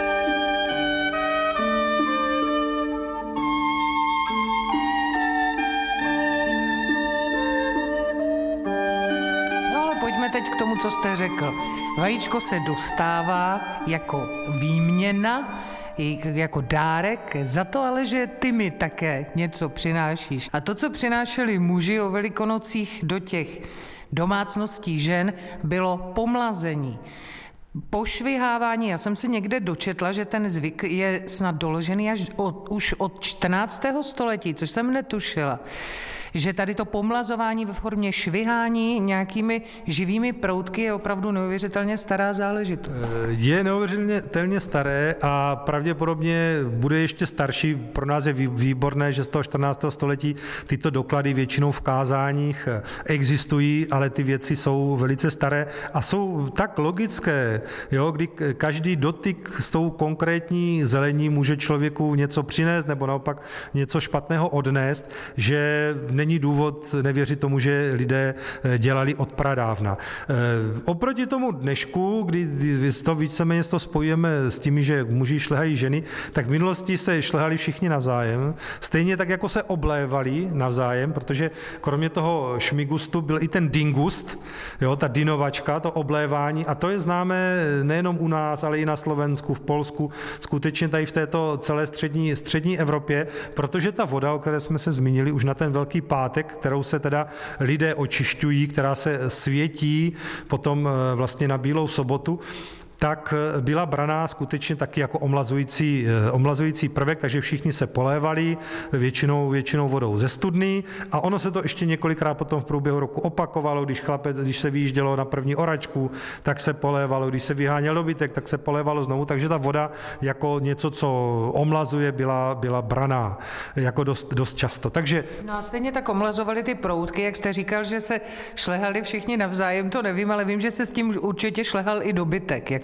Teď k tomu, co jste řekl. Vajíčko se dostává jako výměna, jako dárek, za to ale, že ty mi také něco přinášíš. A to, co přinášeli muži o Velikonocích do těch domácností žen, bylo pomlazení. Pošvihávání, já jsem se někde dočetla, že ten zvyk je snad doložený až od, už od čtrnáctého století, což jsem netušila. Že tady to pomlazování ve formě švihání nějakými živými proutky je opravdu neuvěřitelně stará záležitost.
Je neuvěřitelně staré a pravděpodobně bude ještě starší. Pro nás je výborné, že z toho čtrnáctého století tyto doklady většinou v kázáních existují, ale ty věci jsou velice staré a jsou tak logické, jo, kdy každý dotyk s tou konkrétní zelení může člověku něco přinést nebo naopak něco špatného odnést, že není důvod nevěřit tomu, že lidé dělali od pradávna. Oproti tomu dnešku, kdy to víceméně to spojujeme s tím, že muži šlehají ženy, tak v minulosti se šlehali všichni navzájem, stejně tak, jako se oblévali navzájem, protože kromě toho šmigustu byl i ten dingust, jo, ta dinovačka, to oblévání, a to je známé nejenom u nás, ale i na Slovensku, v Polsku, skutečně tady v této celé střední, střední Evropě, protože ta voda, o které jsme se zmínili už na ten velký pátek, kterou se teda lidé očišťují, která se světí potom vlastně na Bílou sobotu, tak byla braná skutečně taky jako omlazující, omlazující prvek, takže všichni se polévali většinou, většinou vodou ze studny a ono se to ještě několikrát potom v průběhu roku opakovalo, když chlapec, když se vyjíždělo na první oračku, tak se polévalo, když se vyháněl dobytek, tak se polévalo znovu, takže ta voda jako něco, co omlazuje, byla, byla braná jako dost, dost často. Takže...
No a stejně tak omlazovali ty proutky, jak jste říkal, že se šlehali všichni navzájem, to nevím, ale vím, že se s tím určitě šlehal i dobytek, jako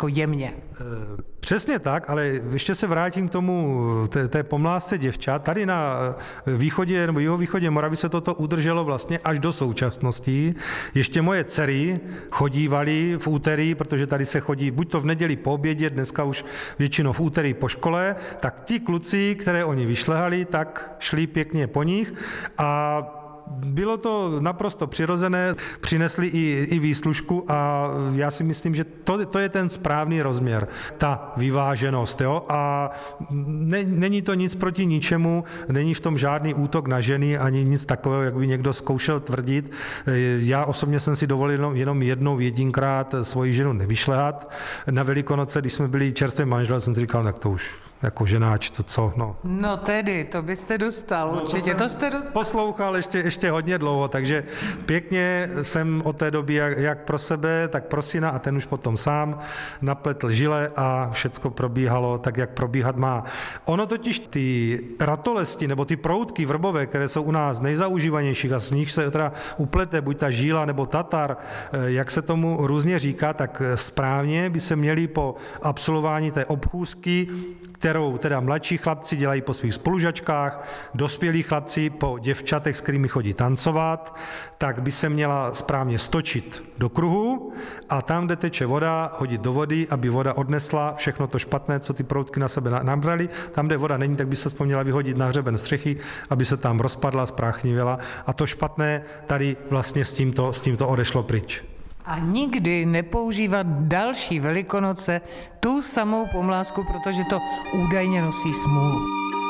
jemně.
Přesně tak, ale ještě se vrátím k tomu té, té pomlásce děvčat. Tady na východě nebo jihovýchodě Moravy se toto udrželo vlastně až do současnosti. Ještě moje dcery chodívaly v úterý, protože tady se chodí buď to v neděli po obědě, dneska už většinou v úterý po škole, tak ti kluci, které oni vyšlehali, tak šli pěkně po nich a bylo to naprosto přirozené, přinesli i, i výslužku a já si myslím, že to, to je ten správný rozměr, ta vyváženost. Jo? A ne, není to nic proti ničemu, není v tom žádný útok na ženy, ani nic takového, jak by někdo zkoušel tvrdit. Já osobně jsem si dovolil jenom, jenom jednou jedinkrát svoji ženu nevyšlehat. Na Velikonoce, když jsme byli čerstvě manželé, jsem si říkal, tak to už jako ženáč, to co, no.
No tedy, to byste dostal,
no,
určitě,
to,
to jste dostal.
Poslouchal ještě, ještě hodně dlouho, takže pěkně jsem od té doby jak, jak pro sebe, tak pro syna a ten už potom sám napletl žile a všecko probíhalo tak, jak probíhat má. Ono totiž ty ratolesti nebo ty proutky vrbové, které jsou u nás nejzaužívanějších a z nich se teda uplete buď ta žíla nebo tatar, jak se tomu různě říká, tak správně by se měli po absolvování té obchůzky, kterou teda mladší chlapci dělají po svých spolužačkách, dospělí chlapci po děvčatech, s kterými chodí tancovat, tak by se měla správně stočit do kruhu a tam, kde teče voda, hodit do vody, aby voda odnesla všechno to špatné, co ty proutky na sebe nabrali. Tam, kde voda není, tak by se vzpomněla vyhodit na hřeben střechy, aby se tam rozpadla, spráchnivěla a to špatné tady vlastně s tímto, s tímto odešlo pryč.
A nikdy nepoužívat další Velikonoce tu samou pomlásku, protože to údajně nosí smůlu.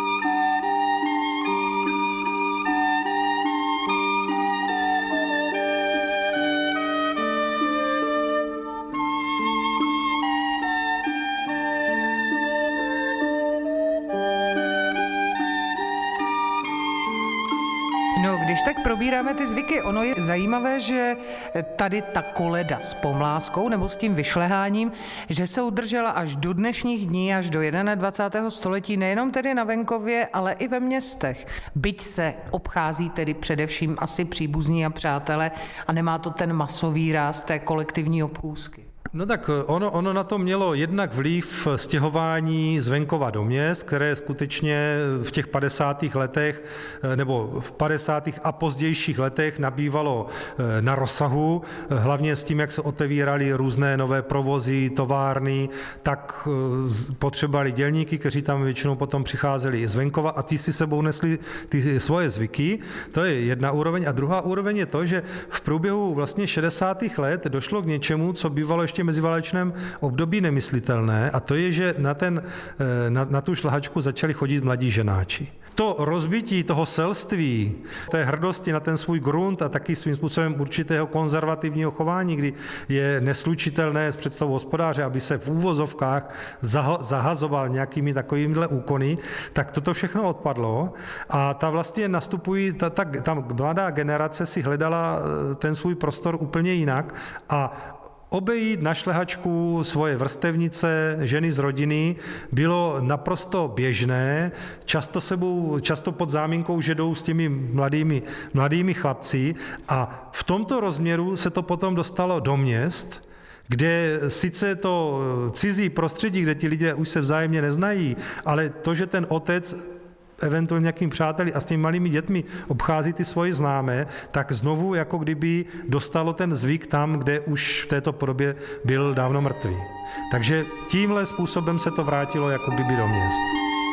No, když tak probíráme ty zvyky, ono je zajímavé, že tady ta koleda s pomláskou nebo s tím vyšleháním, že se udržela až do dnešních dní, až do dvacátého prvního století, nejenom tedy na venkově, ale i ve městech. Byť se obchází tedy především asi příbuzní a přátelé a nemá to ten masový ráz té kolektivní obchůzky.
No tak ono, ono na to mělo jednak vliv stěhování z venkova do měst, které skutečně v těch padesátých letech nebo v padesátých a pozdějších letech nabývalo na rozsahu, hlavně s tím, jak se otevíraly různé nové provozy, továrny, tak potřebovali dělníky, kteří tam většinou potom přicházeli z venkova a ty si sebou nesli ty svoje zvyky. To je jedna úroveň. A druhá úroveň je to, že v průběhu vlastně šedesátých let došlo k něčemu, co bývalo ještě meziválečném období nemyslitelné, a to je, že na, ten, na, na tu šlahačku začali chodit mladí ženáči. To rozbití toho selství, té hrdosti na ten svůj grunt a taky svým způsobem určitého konzervativního chování, kdy je neslučitelné s představou hospodáře, aby se v úvozovkách zahazoval nějakými takovýmhle úkony, tak toto všechno odpadlo a ta vlastně nastupují, ta, ta, ta mladá generace si hledala ten svůj prostor úplně jinak a obejít na šlehačku svoje vrstevnice, ženy z rodiny, bylo naprosto běžné, často sebou, často pod záminkou, že jdou s těmi mladými, mladými chlapci a v tomto rozměru se to potom dostalo do měst, kde sice to cizí prostředí, kde ti lidé už se vzájemně neznají, ale to, že ten otec eventuálně nějakými přáteli a s těmi malými dětmi obchází ty svoje známé, tak znovu jako kdyby dostalo ten zvyk tam, kde už v této podobě byl dávno mrtvý. Takže tímhle způsobem se to vrátilo jako kdyby do měst.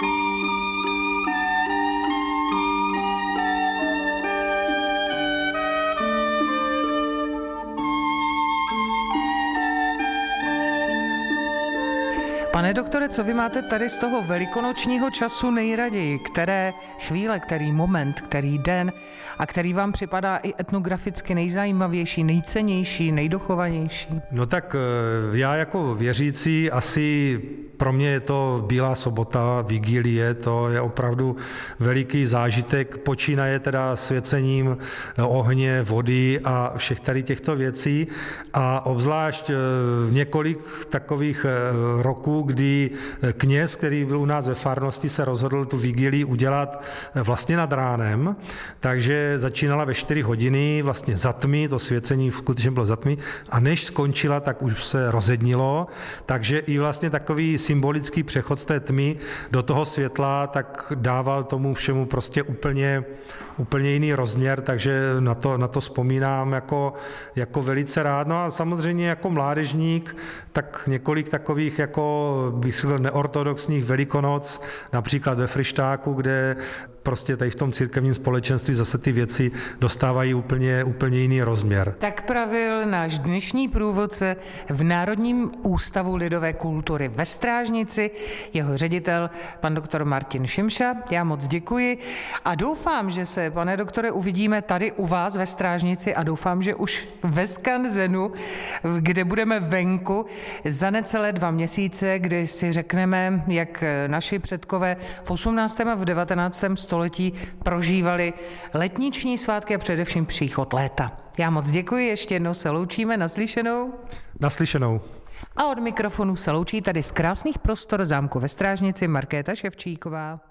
Pane doktore, co vy máte tady z toho velikonočního času nejraději? Které chvíle, který moment, který den a který vám připadá i etnograficky nejzajímavější, nejcennější, nejdochovanější?
No tak já jako věřící asi pro mě je to Bílá sobota, vigílie, to je opravdu veliký zážitek, počínaje teda svěcením ohně, vody a všech tady těchto věcí a obzvlášť několik takových roků, kdy kněz, který byl u nás ve farnosti, se rozhodl tu vigílii udělat vlastně nad ránem, takže začínala ve čtyři hodiny vlastně za tmy, to svěcení skutečně bylo za tmy, a než skončila, tak už se rozednilo, takže i vlastně takový symbolický přechod z té tmy do toho světla, tak dával tomu všemu prostě úplně, úplně jiný rozměr, takže na to, na to vzpomínám jako, jako velice rád. No a samozřejmě jako mládežník, tak několik takových, jako bych si řekl, neortodoxních velikonoc, například ve Fryštáku, kde prostě tady v tom církevním společenství zase ty věci dostávají úplně, úplně jiný rozměr.
Tak pravil náš dnešní průvodce v Národním ústavu lidové kultury ve Strážnici, jeho ředitel, pan doktor Martin Šimša. Já moc děkuji a doufám, že se, pane doktore, uvidíme tady u vás ve Strážnici a doufám, že už ve Skanzenu, kde budeme venku za necelé dva měsíce, kdy si řekneme, jak naši předkové v osmnáctém a v devatenáctém století prožívali letniční svátky a především příchod léta. Já moc děkuji, ještě jednou se loučíme, naslyšenou.
Naslyšenou.
A od mikrofonu se loučí tady z krásných prostor zámku ve Strážnici Markéta Ševčíková.